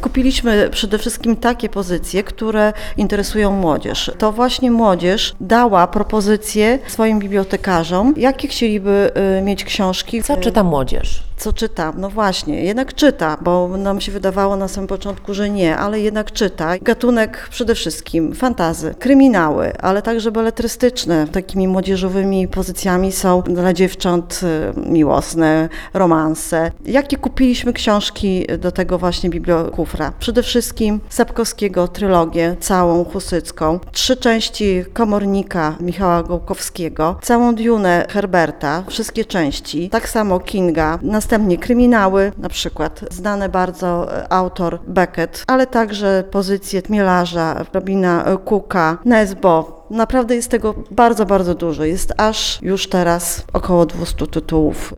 Skupiliśmy przede wszystkim takie pozycje, które interesują młodzież. To właśnie młodzież dała propozycje swoim bibliotekarzom, jakie chcieliby mieć książki. Co czyta młodzież? Co czyta? No właśnie, jednak czyta, bo nam się wydawało na samym początku, że nie, ale jednak czyta. Gatunek przede wszystkim fantasy, kryminały, ale także beletrystyczne. Takimi młodzieżowymi pozycjami są dla dziewcząt miłosne, romanse. Jakie kupiliśmy książki do tego właśnie bibliokufra? Przede wszystkim Sapkowskiego trylogię, całą husycką, 3 części Komornika Michała Gołkowskiego, całą Dune Herberta, wszystkie części, tak samo Kinga, następnie kryminały, na przykład znany bardzo autor Beckett, ale także pozycje Chmielarza, Robina Cooka, Nesbo. Naprawdę jest tego bardzo, bardzo dużo. Jest aż już teraz około 200 tytułów